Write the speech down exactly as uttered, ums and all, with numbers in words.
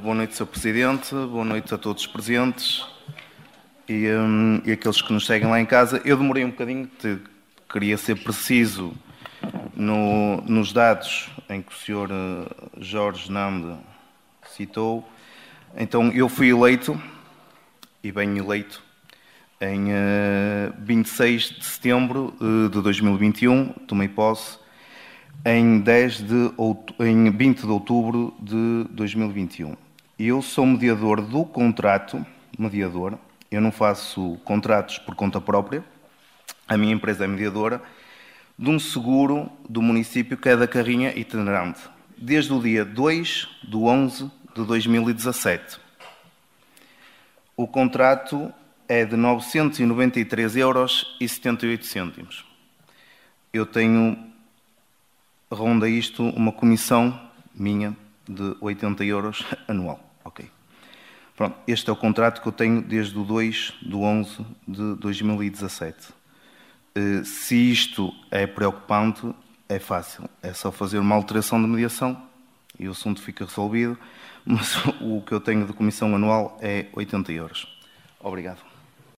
boa noite, senhor Presidente, boa noite a todos os presentes e, um, e aqueles que nos seguem lá em casa. Eu demorei um bocadinho, te, queria ser preciso no, nos dados em que o senhor Jorge Nande citou. Então, eu fui eleito, e bem eleito, em uh, vinte e seis de setembro uh, de dois mil e vinte e um, tomei posse em, dez de em vinte de outubro de dois mil e vinte e um. Eu sou mediador do contrato, mediador, eu não faço contratos por conta própria, a minha empresa é mediadora, de um seguro do município que é da Carrinha Itinerante, desde o dia dois de onze de dois mil e dezassete. O contrato é de novecentos e noventa e três euros e setenta e oito cêntimos. Eu tenho, ronda isto, uma comissão minha de oitenta euros anual. Ok. Pronto, este é o contrato que eu tenho desde o dois de onze de dois mil e dezassete. Se isto é preocupante, é fácil. É só fazer uma alteração de mediação e o assunto fica resolvido. Mas o que eu tenho de comissão anual é oitenta euros. Obrigado.